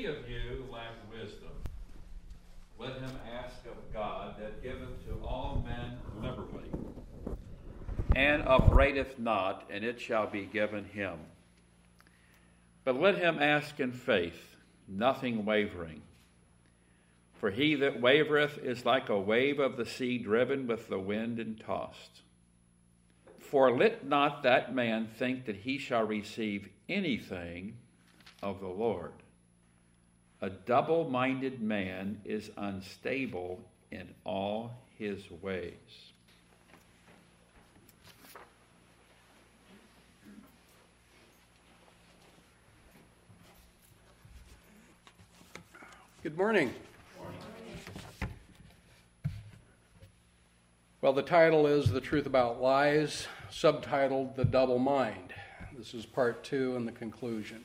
of you lack wisdom, let him ask of God that giveth to all men liberally, and upbraideth not, and it shall be given him. But let him ask in faith, nothing wavering. For he that wavereth is like a wave of the sea driven with the wind and tossed. For let not that man think that he shall receive anything of the Lord. A double-minded man is unstable in all his ways. Good morning. Well, the title is The Truth About Lies, subtitled The Double Mind. This is part 2 and the conclusion.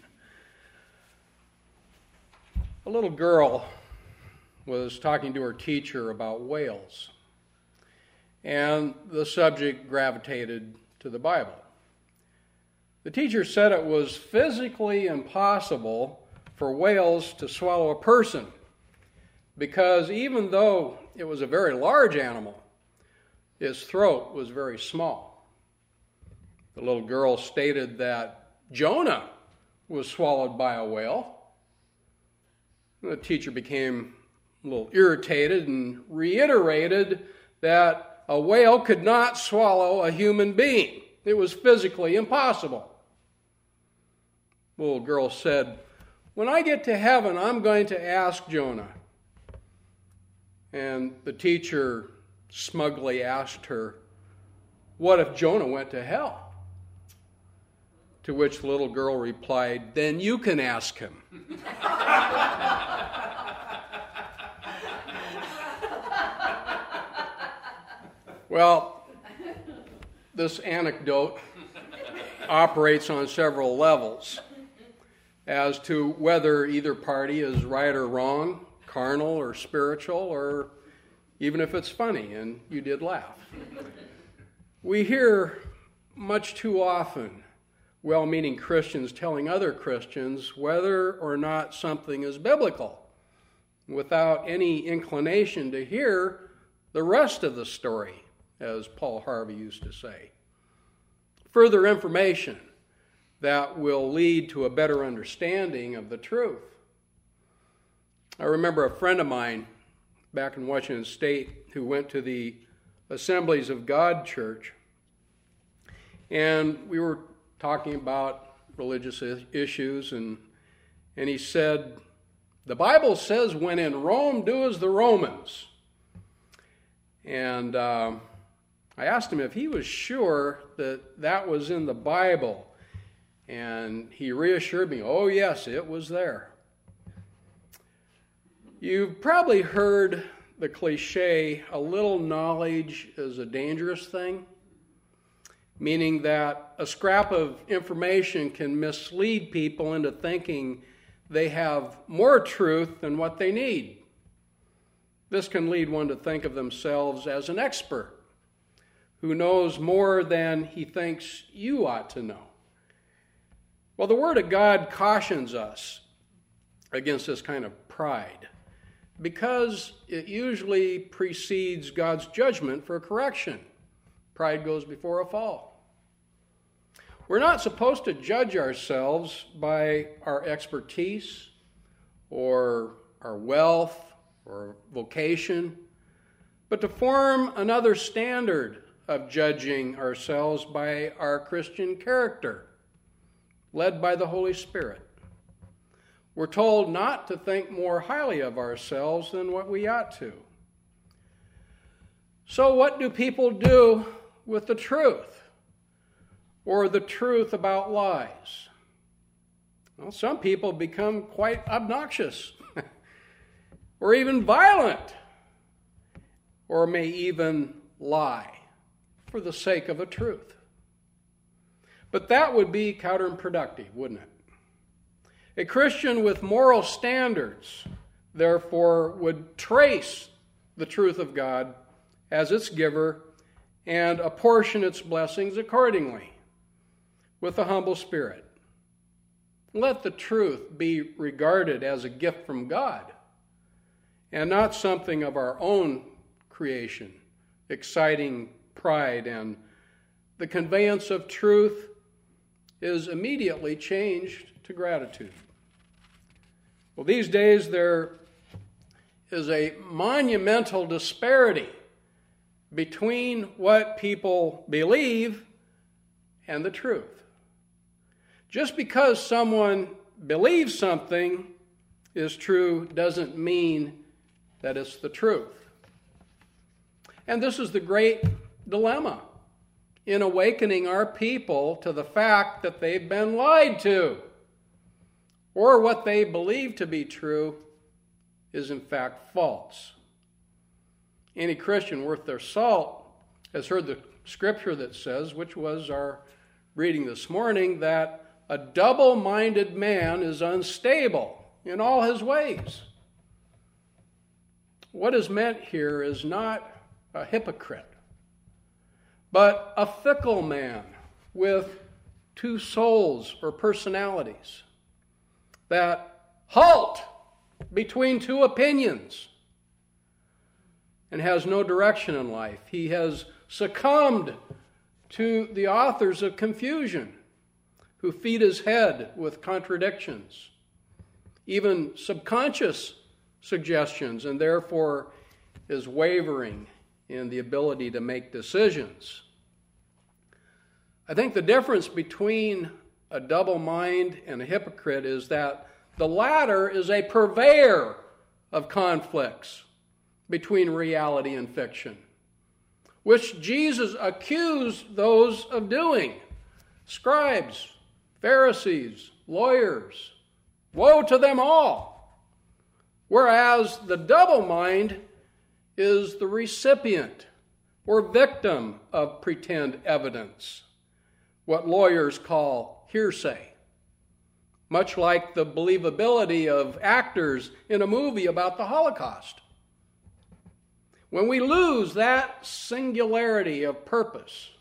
A little girl was talking to her teacher about whales, and the subject gravitated to the Bible. The teacher said it was physically impossible for whales to swallow a person, because even though it was a very large animal, his throat was very small. The little girl stated that Jonah was swallowed by a whale. The teacher became a little irritated and reiterated that a whale could not swallow a human being. It was physically impossible. The little girl said, "When I get to heaven, I'm going to ask Jonah." And the teacher smugly asked her, "What if Jonah went to hell?" To which the little girl replied, "Then you can ask him." Well, this anecdote operates on several levels as to whether either party is right or wrong, carnal or spiritual, or even if it's funny, and you did laugh. We hear much too often well-meaning Christians telling other Christians whether or not something is biblical, without any inclination to hear the rest of the story, as Paul Harvey used to say. Further information that will lead to a better understanding of the truth. I remember a friend of mine back in Washington State who went to the Assemblies of God Church, and we were talking about religious issues, and he said, "The Bible says when in Rome, do as the Romans." And I asked him if he was sure that that was in the Bible, and he reassured me, "Oh yes, it was there." You've probably heard the cliche, "a little knowledge is a dangerous thing," meaning that a scrap of information can mislead people into thinking they have more truth than what they need. This can lead one to think of themselves as an expert who knows more than he thinks you ought to know. Well, the Word of God cautions us against this kind of pride, because it usually precedes God's judgment for correction. Pride goes before a fall. We're not supposed to judge ourselves by our expertise or our wealth or vocation, but to form another standard of judging ourselves by our Christian character, led by the Holy Spirit. We're told not to think more highly of ourselves than what we ought to. So what do people do with the truth, or the truth about lies? Well, some people become quite obnoxious, or even violent, or may even lie for the sake of a truth. But that would be counterproductive, wouldn't it? A Christian with moral standards, therefore, would trace the truth of God as its giver and apportion its blessings accordingly, with a humble spirit. Let the truth be regarded as a gift from God and not something of our own creation, exciting pride, and the conveyance of truth is immediately changed to gratitude. Well, these days there is a monumental disparity between what people believe and the truth. Just because someone believes something is true doesn't mean that it's the truth. And this is the great dilemma in awakening our people to the fact that they've been lied to, or what they believe to be true is in fact false. Any Christian worth their salt has heard the scripture that says, which was our reading this morning, that a double-minded man is unstable in all his ways. What is meant here is not a hypocrite, but a fickle man with two souls or personalities that halt between two opinions and has no direction in life. He has succumbed to the authors of confusion who feed his head with contradictions, even subconscious suggestions, and therefore is wavering in the ability to make decisions. I think the difference between a double mind and a hypocrite is that the latter is a purveyor of conflicts between reality and fiction, which Jesus accused those of doing. Scribes, Pharisees, lawyers, woe to them all. Whereas the double mind is the recipient or victim of pretend evidence, what lawyers call hearsay, much like the believability of actors in a movie about the Holocaust. When we lose that singularity of purpose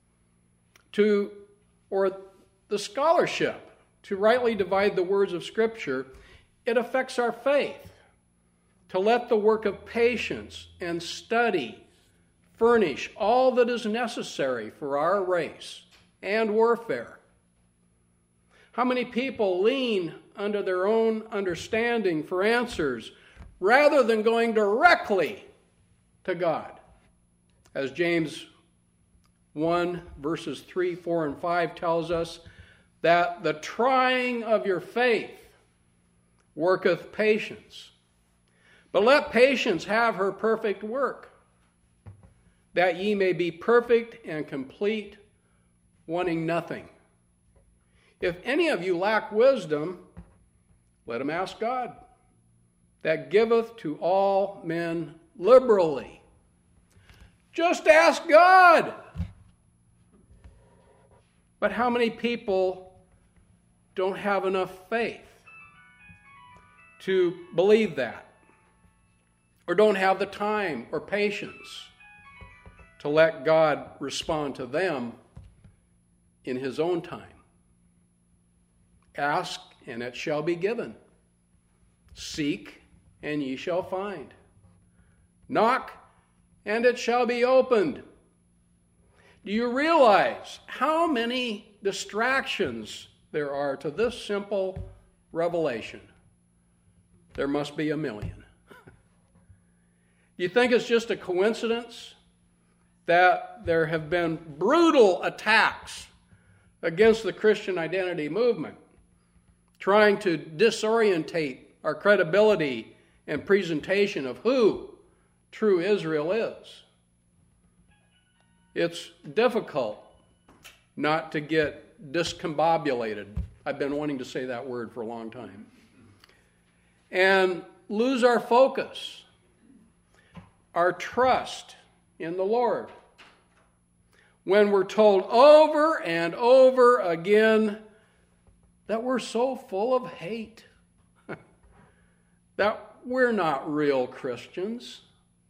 or the scholarship to rightly divide the words of Scripture, it affects our faith to let the work of patience and study furnish all that is necessary for our race and warfare. How many people lean under their own understanding for answers rather than going directly to God? As James 1 verses 3, 4, and 5 tells us, that the trying of your faith worketh patience. But let patience have her perfect work, that ye may be perfect and complete, wanting nothing. If any of you lack wisdom, let him ask God, that giveth to all men liberally. Just ask God. But how many people don't have enough faith to believe that, or don't have the time or patience to let God respond to them in his own time? Ask, and it shall be given. Seek, and ye shall find. Knock, and it shall be opened. Do you realize how many distractions there are to this simple revelation? There must be a million. Do you think it's just a coincidence that there have been brutal attacks against the Christian identity movement, trying to disorientate our credibility and presentation of who true Israel is? It's difficult not to get discombobulated. I've been wanting to say that word for a long time. And lose our focus, our trust in the Lord, when we're told over and over again that we're so full of hate, that we're not real Christians.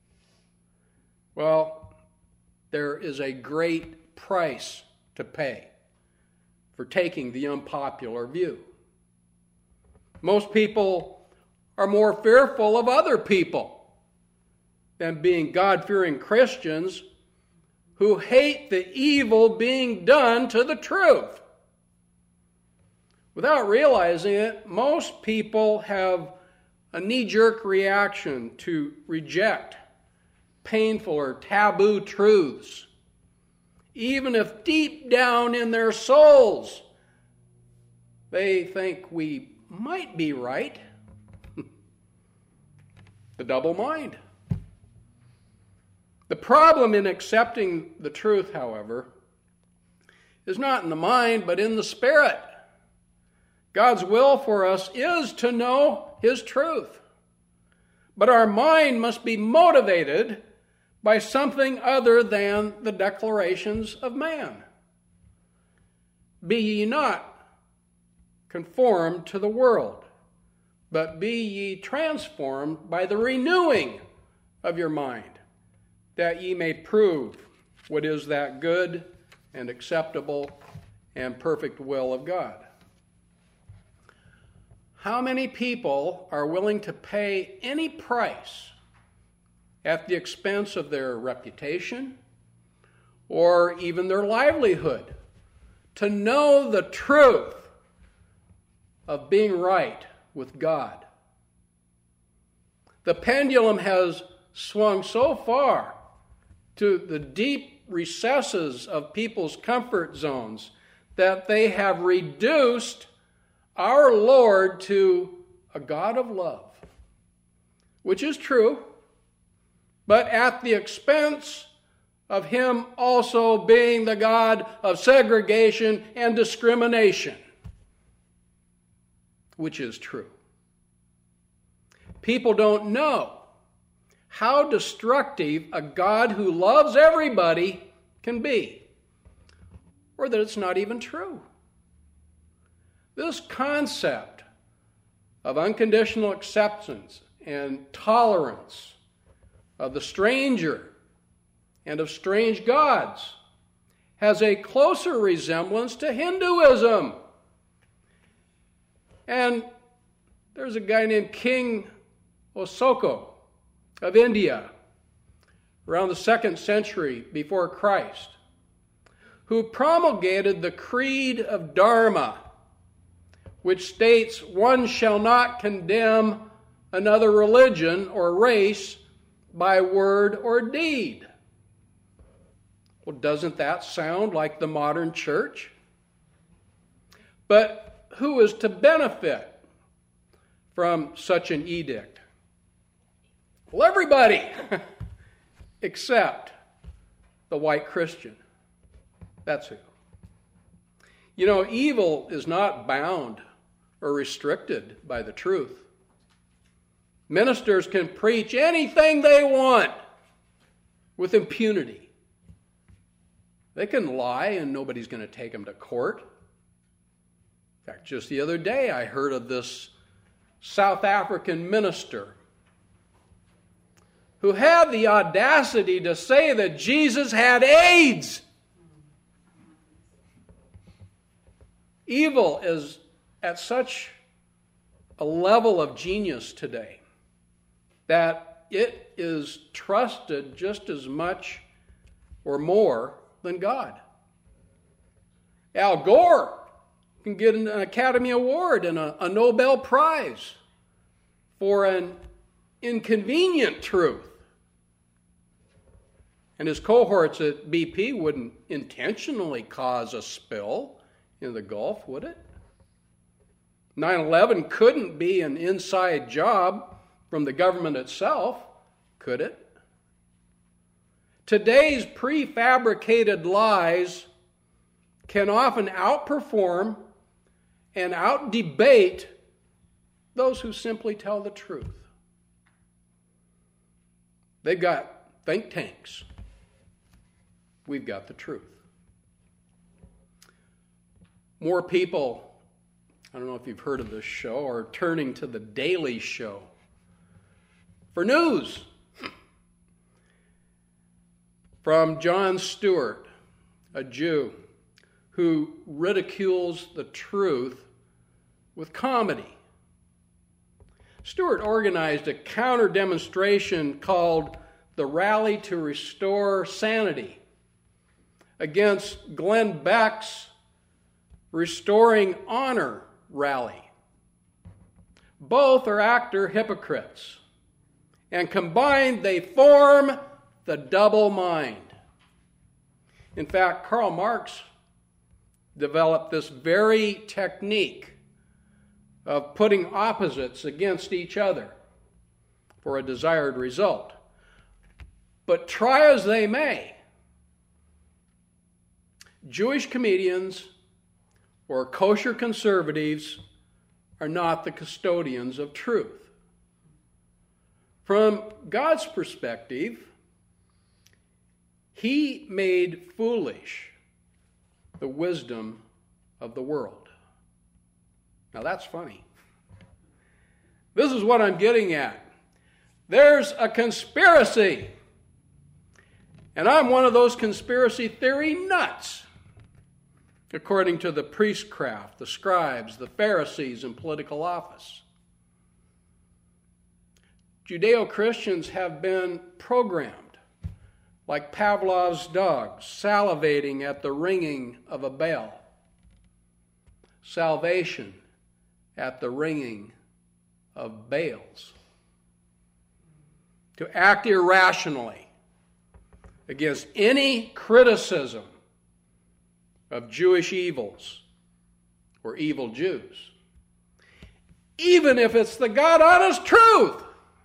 Well, there is a great price to pay for taking the unpopular view. Most people are more fearful of other people than being God-fearing Christians who hate the evil being done to the truth. Without realizing it, most people have a knee-jerk reaction to reject painful or taboo truths, even if deep down in their souls they think we might be right. The double mind. The problem in accepting the truth, however, is not in the mind, but in the spirit. God's will for us is to know His truth. But our mind must be motivated by something other than the declarations of man. Be ye not conformed to the world, but be ye transformed by the renewing of your mind, that ye may prove what is that good and acceptable and perfect will of God. How many people are willing to pay any price at the expense of their reputation or even their livelihood to know the truth of being right with God? The pendulum has swung so far to the deep recesses of people's comfort zones that they have reduced our Lord to a God of love, which is true, but at the expense of Him also being the God of segregation and discrimination, which is true. People don't know how destructive a God who loves everybody can be, or that it's not even true. This concept of unconditional acceptance and tolerance of the stranger and of strange gods has a closer resemblance to Hinduism. And there's a guy named King Ashoka of India around the 2nd century before Christ, who promulgated the Creed of Dharma, which states one shall not condemn another religion or race by word or deed. Well, doesn't that sound like the modern church? But who is to benefit from such an edict? Well, everybody, except the white Christian. That's who. You know, evil is not bound or restricted by the truth. Ministers can preach anything they want with impunity. They can lie and nobody's going to take them to court. In fact, just the other day I heard of this South African minister who had the audacity to say that Jesus had AIDS. Evil is at such a level of genius today that it is trusted just as much or more than God. Al Gore can get an Academy Award and a Nobel Prize for an inconvenient truth. And his cohorts at BP wouldn't intentionally cause a spill in the Gulf, would it? 9/11 couldn't be an inside job from the government itself, could it? Today's prefabricated lies can often outperform and outdebate those who simply tell the truth. They've got think tanks. We've got the truth. More people, I don't know if you've heard of this show, are turning to The Daily Show for news. From Jon Stewart, a Jew who ridicules the truth with comedy Stewart organized a counter demonstration called the Rally to Restore Sanity against Glenn Beck's Restoring Honor rally. Both are actor hypocrites, and combined they form the double mind. In fact, Karl Marx developed this very technique of putting opposites against each other for a desired result. But try as they may, Jewish comedians or kosher conservatives are not the custodians of truth. From God's perspective, He made foolish the wisdom of the world. Now that's funny. This is what I'm getting at. There's a conspiracy. And I'm one of those conspiracy theory nuts. According to the priestcraft, the scribes, the Pharisees in political office. Judeo-Christians have been programmed like Pavlov's dogs, salivating at the ringing of a bell. Salvation at the ringing of bells. To act irrationally against any criticism of Jewish evils or evil Jews, even if it's the God-honest truth.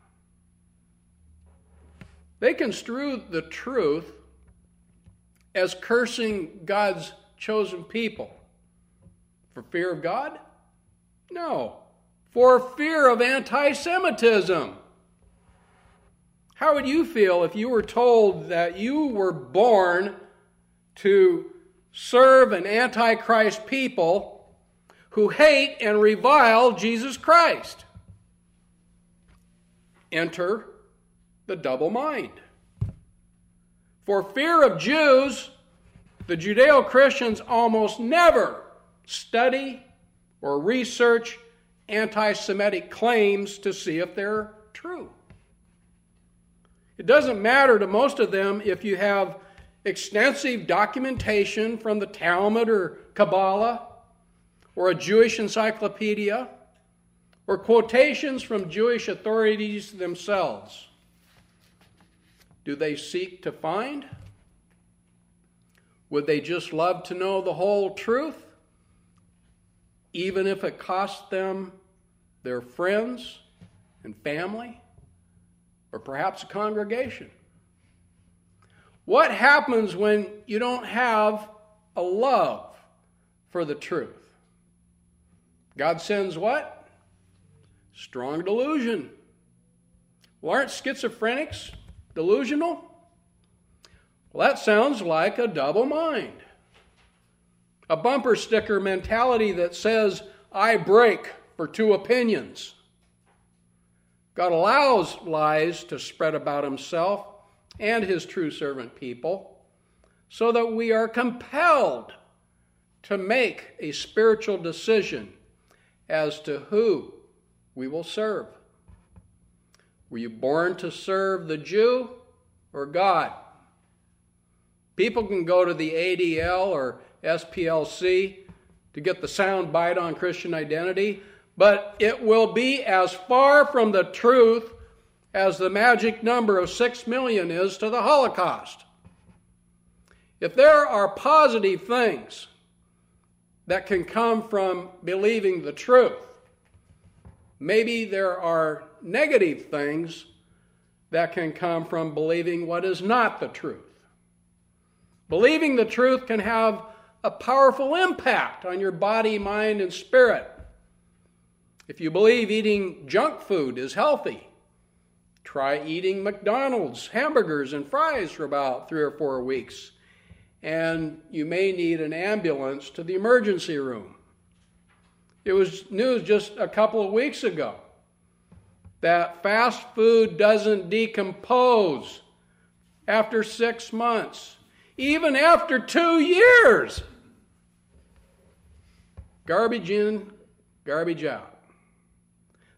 They construe the truth as cursing God's chosen people. For fear of God? No. For fear of anti-Semitism. How would you feel if you were told that you were born to serve an antichrist people who hate and revile Jesus Christ? Enter the double mind. For fear of Jews, the Judeo-Christians almost never study or research anti-Semitic claims to see if they're true. It doesn't matter to most of them if you have extensive documentation from the Talmud or Kabbalah or a Jewish encyclopedia or quotations from Jewish authorities themselves. Do they seek to find? Would they just love to know the whole truth, even if it cost them their friends and family, or perhaps a congregation? What happens when you don't have a love for the truth? God sends what? Strong delusion. Well, aren't schizophrenics delusional? Well, that sounds like a double mind. A bumper sticker mentality that says, I break for two opinions. God allows lies to spread about Himself and His true servant people so that we are compelled to make a spiritual decision as to who we will serve. Were you born to serve the Jew or God? People can go to the ADL or SPLC to get the sound bite on Christian identity, but it will be as far from the truth as the magic number of 6 million is to the Holocaust. If there are positive things that can come from believing the truth, maybe there are negative things that can come from believing what is not the truth. Believing the truth can have a powerful impact on your body, mind, and spirit. If you believe eating junk food is healthy, try eating McDonald's hamburgers and fries for about 3 or 4 weeks, and you may need an ambulance to the emergency room. It was news just a couple of weeks ago that fast food doesn't decompose after 6 months, even after 2 years. Garbage in, garbage out.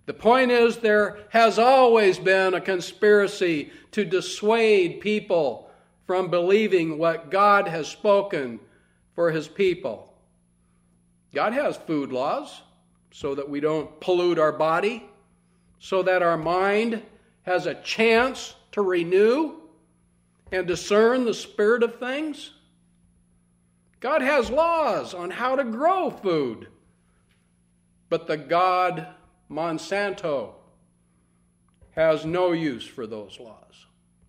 The point is, there has always been a conspiracy to dissuade people from believing what God has spoken for his people. God has food laws so that we don't pollute our body, so that our mind has a chance to renew and discern the spirit of things. God has laws on how to grow food, but the God Monsanto has no use for those laws.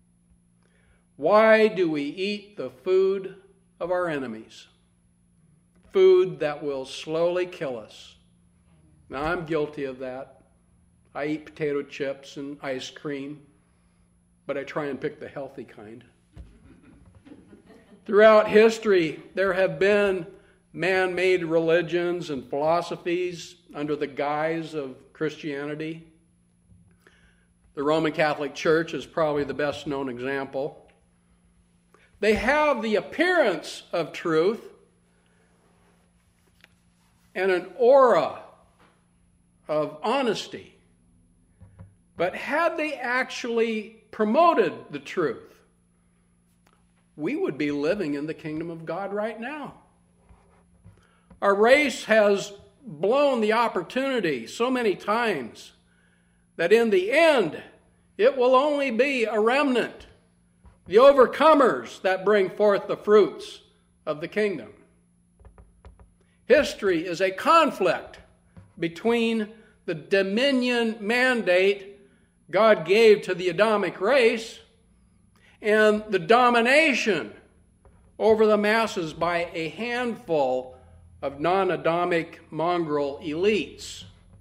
Why do we eat the food of our enemies? Food that will slowly kill us. Now, I'm guilty of that. I eat potato chips and ice cream, but I try and pick the healthy kind. Throughout history, there have been man-made religions and philosophies under the guise of Christianity. The Roman Catholic Church is probably the best known example. They have the appearance of truth and an aura of honesty. But had they actually promoted the truth, we would be living in the kingdom of God right now. Our race has blown the opportunity so many times that in the end, it will only be a remnant, the overcomers that bring forth the fruits of the kingdom. History is a conflict between the dominion mandate God gave to the Adamic race and the domination over the masses by a handful of non-Adamic mongrel elites.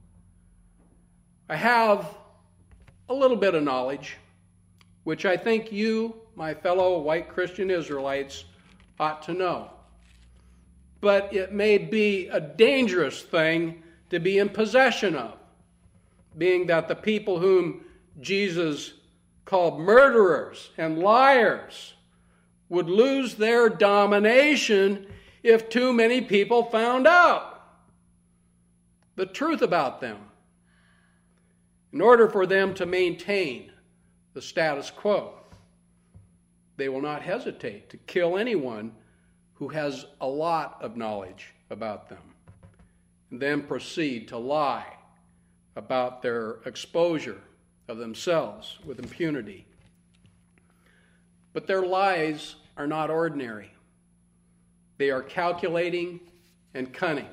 I have a little bit of knowledge, which I think you, my fellow white Christian Israelites, ought to know. But it may be a dangerous thing to be in possession of, being that the people whom Jesus called murderers and liars would lose their domination if too many people found out the truth about them, in order for them to maintain the status quo. They will not hesitate to kill anyone who has a lot of knowledge about them, and then proceed to lie about their exposure of themselves with impunity. But their lies are not ordinary. They are calculating and cunning.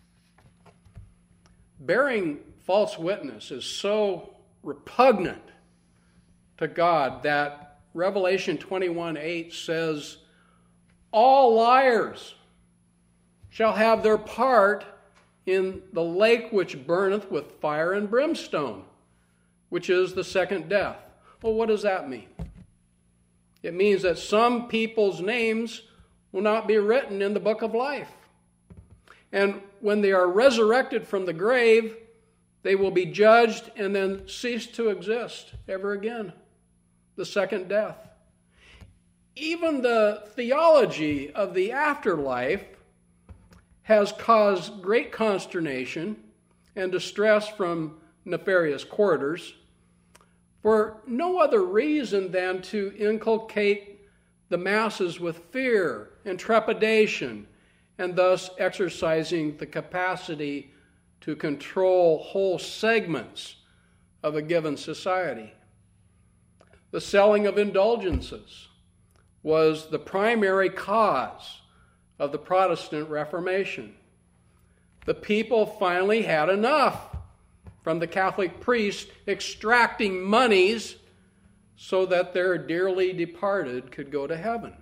Bearing false witness is so repugnant to God that Revelation 21:8 says, all liars shall have their part in the lake which burneth with fire and brimstone, which is the second death. Well, what does that mean? It means that some people's names will not be written in the book of life. And when they are resurrected from the grave, they will be judged and then cease to exist ever again. The second death. Even the theology of the afterlife has caused great consternation and distress from nefarious quarters for no other reason than to inculcate the masses with fear and trepidation, and thus exercising the capacity to control whole segments of a given society. The selling of indulgences was the primary cause of the Protestant Reformation. The people finally had enough from the Catholic priest extracting monies so that their dearly departed could go to heaven.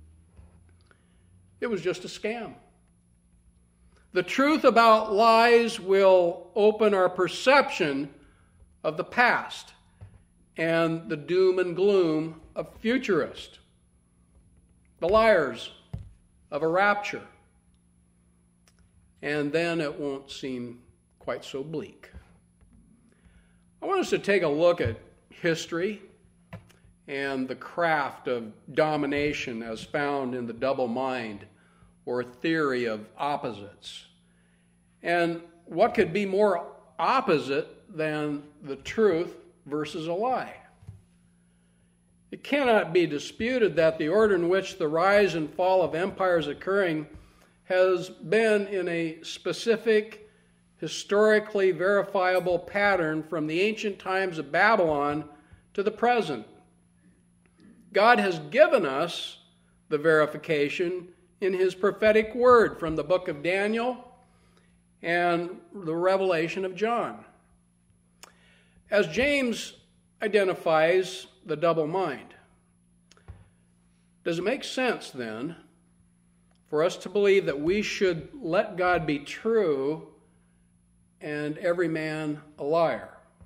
It was just a scam. The truth about lies will open our perception of the past and the doom and gloom of futurists, the liars of a rapture. And then it won't seem quite so bleak. I want us to take a look at history and the craft of domination as found in the double mind or theory of opposites. And what could be more opposite than the truth versus a lie. It cannot be disputed that the order in which the rise and fall of empires occurring has been in a specific, historically verifiable pattern from the ancient times of Babylon to the present. God has given us the verification in his prophetic word from the book of Daniel and the revelation of John. As James identifies the double mind, does it make sense then for us to believe that we should let God be true and every man a liar?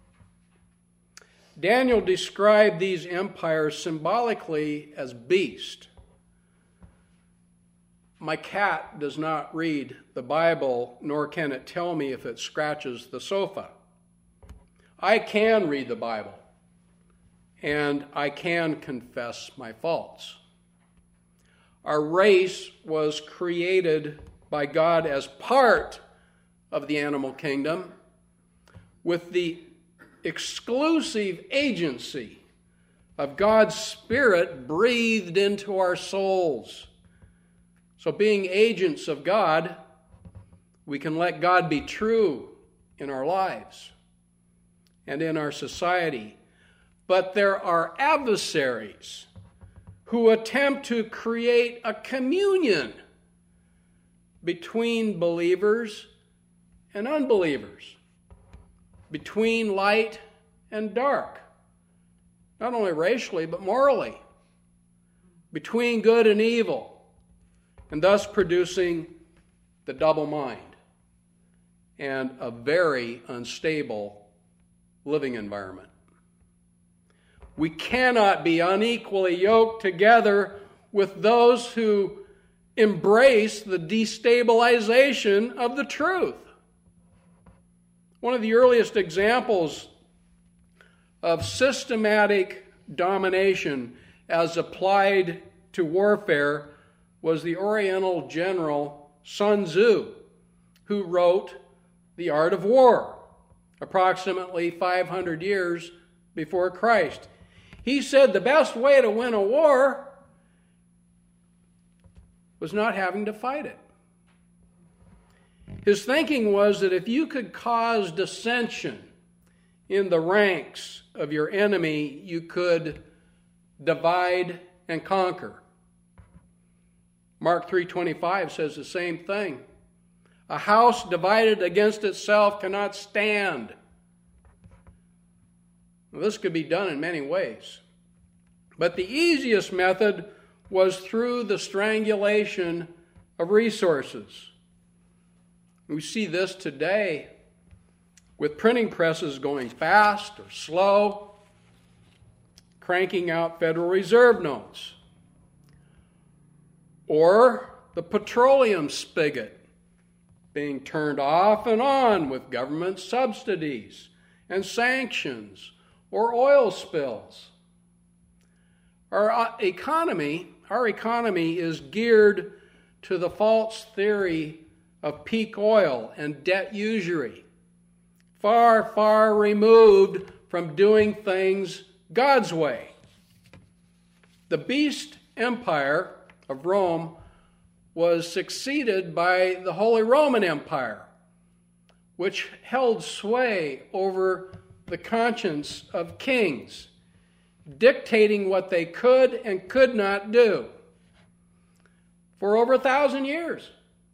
Daniel described these empires symbolically as beasts. My cat does not read the Bible, nor can it tell me if it scratches the sofa. I can read the Bible, and I can confess my faults. Our race was created by God as part of the animal kingdom with the exclusive agency of God's Spirit breathed into our souls. So being agents of God, we can let God be true in our lives and in our society. But there are adversaries who attempt to create a communion between believers and unbelievers, between light and dark, not only racially but morally, between good and evil, and thus producing the double mind and a very unstable living environment. We cannot be unequally yoked together with those who embrace the destabilization of the truth. One of the earliest examples of systematic domination as applied to warfare was the Oriental general Sun Tzu, who wrote The Art of War, approximately 500 years before Christ. He said the best way to win a war was not having to fight it. His thinking was that if you could cause dissension in the ranks of your enemy, you could divide and conquer. Mark 3:25 says the same thing. A house divided against itself cannot stand. Well, this could be done in many ways. But the easiest method was through the strangulation of resources. We see this today with printing presses going fast or slow, cranking out Federal Reserve notes, or the petroleum spigot being turned off and on with government subsidies and sanctions or oil spills. Our economy is geared to the false theory of peak oil and debt usury, far, far removed from doing things God's way. The beast empire of Rome was succeeded by the Holy Roman Empire, which held sway over the conscience of kings, dictating what they could and could not do for over 1,000 years.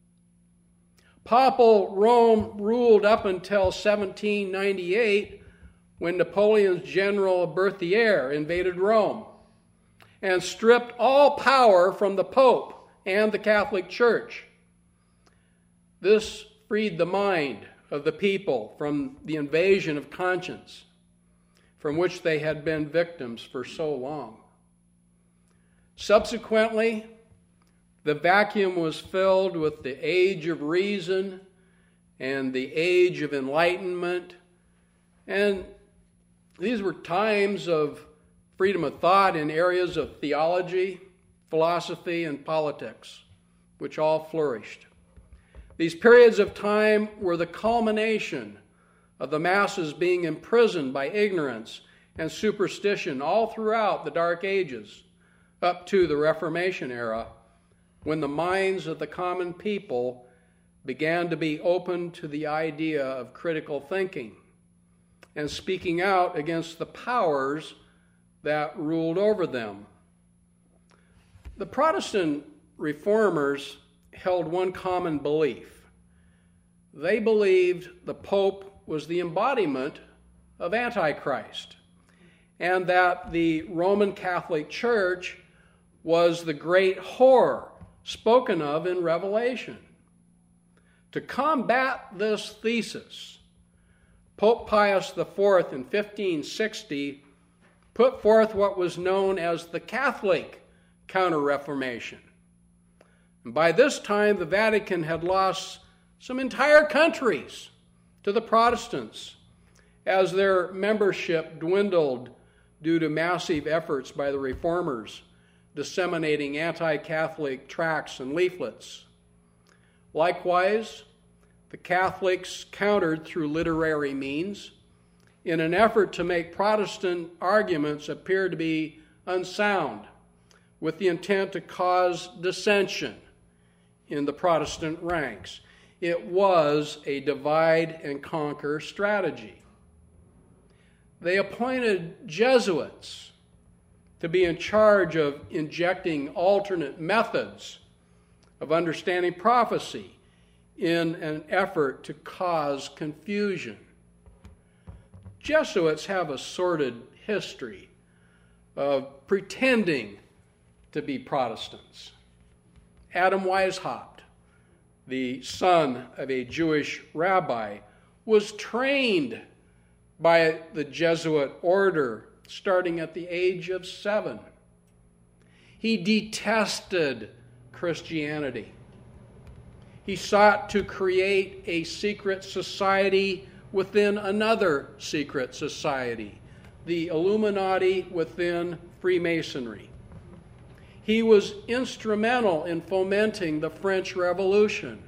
Papal Rome ruled up until 1798, when Napoleon's general Berthier invaded Rome and stripped all power from the Pope and the Catholic Church. This freed the mind of the people from the invasion of conscience, from which they had been victims for so long. Subsequently, the vacuum was filled with the age of reason and the age of enlightenment. And these were times of freedom of thought in areas of theology, philosophy, and politics, which all flourished. These periods of time were the culmination of the masses being imprisoned by ignorance and superstition all throughout the Dark Ages, up to the Reformation era, when the minds of the common people began to be open to the idea of critical thinking and speaking out against the powers that ruled over them. The Protestant reformers held one common belief. They believed the Pope was the embodiment of Antichrist, and that the Roman Catholic Church was the great whore spoken of in Revelation. To combat this thesis, Pope Pius IV in 1560 put forth what was known as the Catholic Counter-Reformation. And by this time, the Vatican had lost some entire countries to the Protestants as their membership dwindled due to massive efforts by the reformers disseminating anti-Catholic tracts and leaflets. Likewise, the Catholics countered through literary means in an effort to make Protestant arguments appear to be unsound, with the intent to cause dissension in the Protestant ranks. It was a divide and conquer strategy. They appointed Jesuits to be in charge of injecting alternate methods of understanding prophecy in an effort to cause confusion. Jesuits have a sordid history of pretending to be Protestants. Adam Weishaupt, the son of a Jewish rabbi, was trained by the Jesuit order starting at the age of 7. He detested Christianity. He sought to create a secret society within another secret society, the Illuminati within Freemasonry. He was instrumental in fomenting the French Revolution.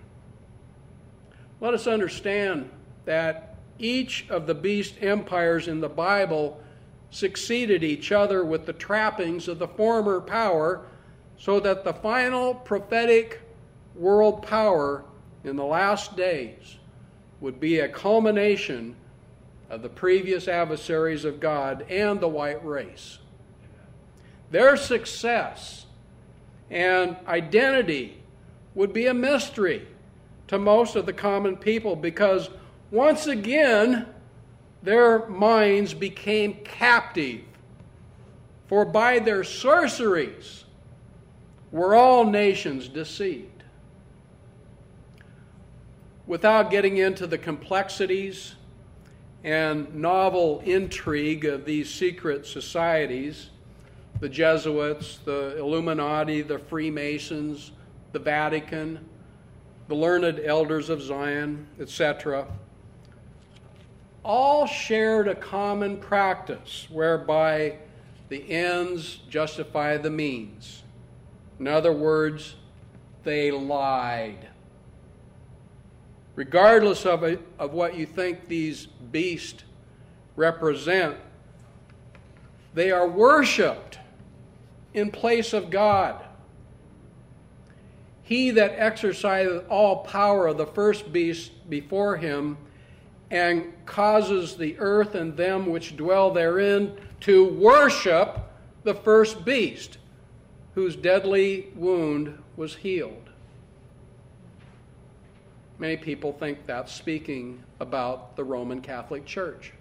Let us understand that each of the beast empires in the Bible succeeded each other with the trappings of the former power, so that the final prophetic world power in the last days would be a culmination of the previous adversaries of God and the white race. Their success and identity would be a mystery to most of the common people, because once again their minds became captive, for by their sorceries were all nations deceived. Without getting into the complexities and novel intrigue of these secret societies, the Jesuits, the Illuminati, the Freemasons, the Vatican, the learned elders of Zion, etc., all shared a common practice whereby the ends justify the means. In other words, they lied. Regardless of what you think these beasts represent, they are worshipped in place of God. He that exerciseth all power of the first beast before him, and causes the earth and them which dwell therein to worship the first beast, whose deadly wound was healed. Many people think that's speaking about the Roman Catholic Church.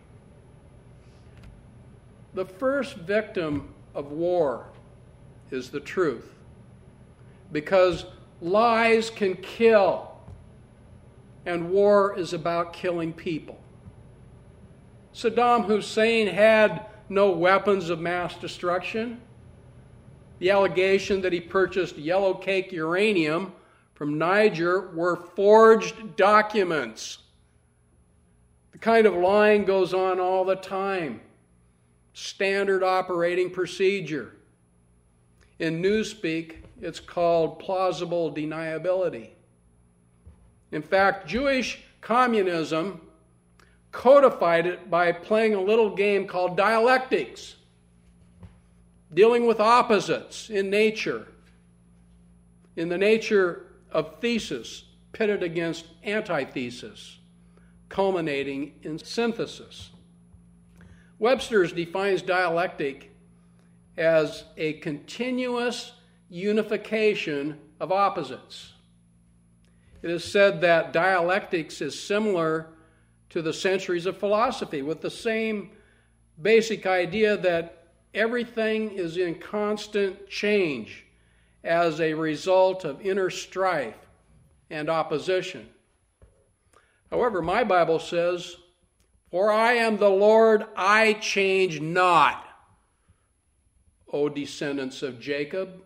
The first victim of war is the truth, because lies can kill, and war is about killing people. Saddam Hussein had no weapons of mass destruction. The allegation that he purchased yellow cake uranium from Niger were forged documents. The kind of lying goes on all the time. Standard operating procedure. In newspeak, it's called plausible deniability. In fact, Jewish communism codified it by playing a little game called dialectics, dealing with opposites in nature, in the nature of thesis pitted against antithesis, culminating in synthesis. Webster's defines dialectic as a continuous unification of opposites. It is said that dialectics is similar to the centuries of philosophy, with the same basic idea that everything is in constant change as a result of inner strife and opposition. However, my Bible says, "For I am the Lord, I change not, O descendants of Jacob,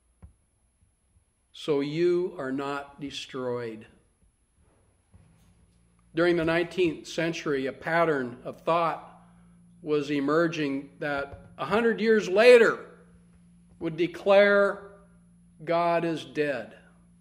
so you are not destroyed." During the 19th century, a pattern of thought was emerging that 100 years later would declare God is dead.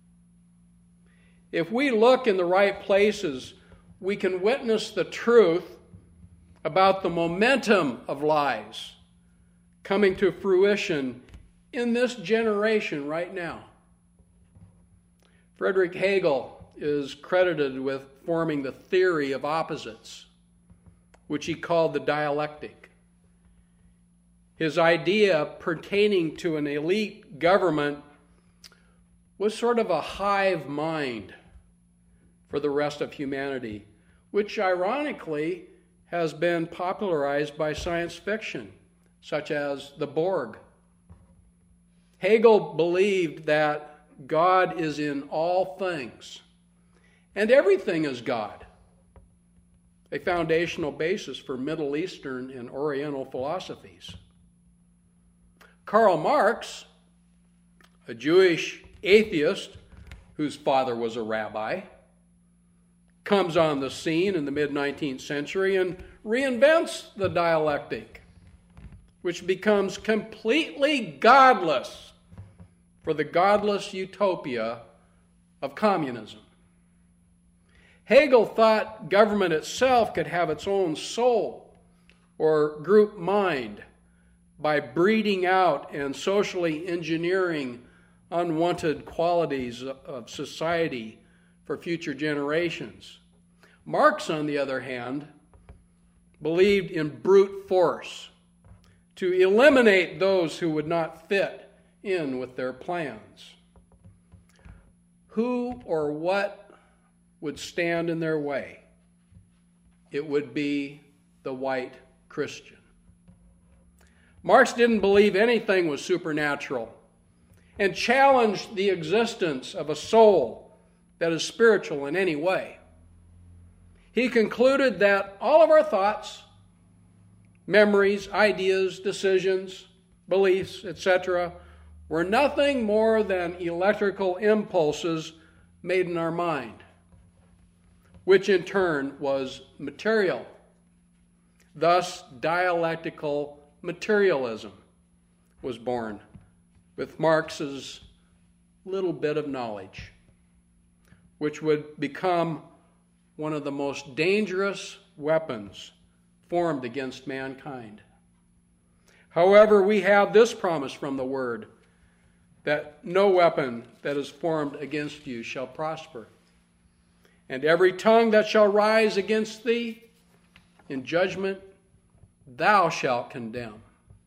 If we look in the right places, we can witness the truth about the momentum of lies coming to fruition in this generation right now. Friedrich Hegel is credited with forming the theory of opposites, which he called the dialectic. His idea pertaining to an elite government was sort of a hive mind for the rest of humanity, which ironically has been popularized by science fiction, such as the Borg. Hegel believed that God is in all things, and everything is God, a foundational basis for Middle Eastern and Oriental philosophies. Karl Marx, a Jewish atheist whose father was a rabbi, comes on the scene in the mid-19th century and reinvents the dialectic, which becomes completely godless for the godless utopia of communism. Hegel thought government itself could have its own soul or group mind by breeding out and socially engineering unwanted qualities of society for future generations. Marx, on the other hand, believed in brute force to eliminate those who would not fit in with their plans. Who or what would stand in their way? It would be the white Christian. Marx didn't believe anything was supernatural and challenged the existence of a soul that is spiritual in any way. He concluded that all of our thoughts, memories, ideas, decisions, beliefs, etc., were nothing more than electrical impulses made in our mind, which in turn was material. Thus, dialectical materialism was born with Marx's little bit of knowledge, which would become one of the most dangerous weapons formed against mankind. However, we have this promise from the Word, that no weapon that is formed against you shall prosper, and every tongue that shall rise against thee in judgment thou shalt condemn.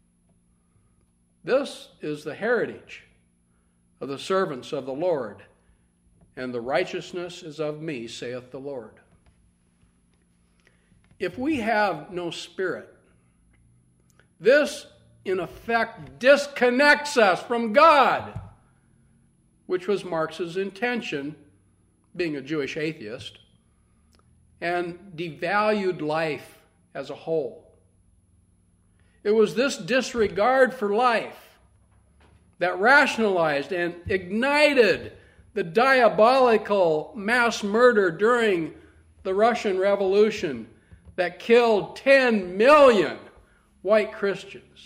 This is the heritage of the servants of the Lord, and the righteousness is of me, saith the Lord. If we have no spirit, this in effect disconnects us from God, which was Marx's intention, being a Jewish atheist, and devalued life as a whole. It was this disregard for life that rationalized and ignited the diabolical mass murder during the Russian Revolution that killed 10 million white Christians.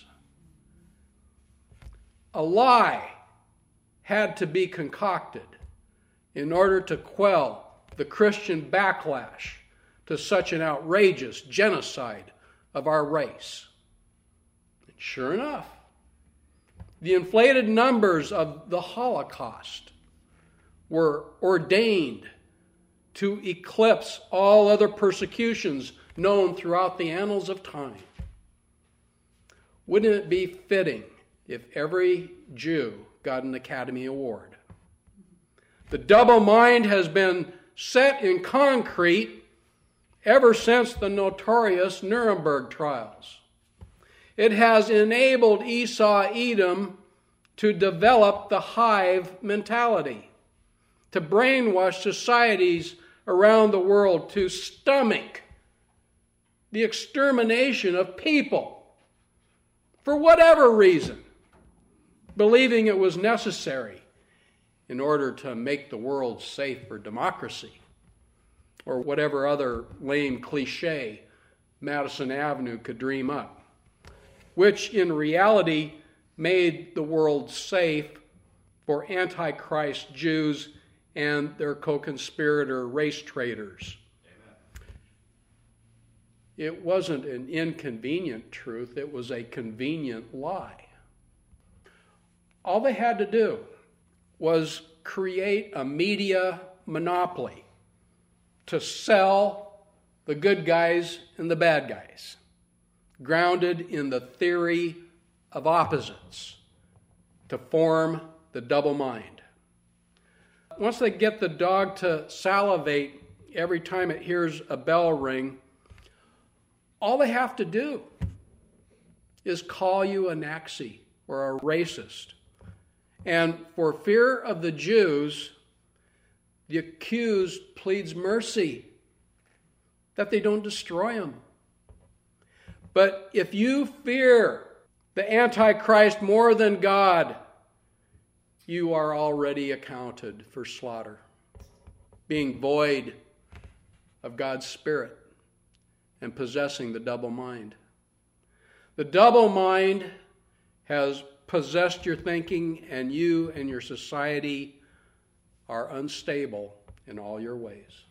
A lie had to be concocted in order to quell the Christian backlash to such an outrageous genocide of our race? And sure enough, the inflated numbers of the Holocaust were ordained to eclipse all other persecutions known throughout the annals of time. Wouldn't it be fitting if every Jew got an Academy Award? The double mind has been set in concrete ever since the notorious Nuremberg trials. It has enabled Esau Edom to develop the hive mentality, to brainwash societies around the world to stomach the extermination of people for whatever reason, believing it was necessary in order to make the world safe for democracy, or whatever other lame cliche Madison Avenue could dream up, which in reality made the world safe for Antichrist Jews and their co-conspirator race traders. It wasn't an inconvenient truth, it was a convenient lie. All they had to do was create a media monopoly to sell the good guys and the bad guys, grounded in the theory of opposites, to form the double mind. Once they get the dog to salivate every time it hears a bell ring, all they have to do is call you a Nazi or a racist. And for fear of the Jews, the accused pleads mercy that they don't destroy him. But if you fear the Antichrist more than God, you are already accounted for slaughter, being void of God's Spirit and possessing the double mind. The double mind has possessed your thinking, and you and your society are unstable in all your ways.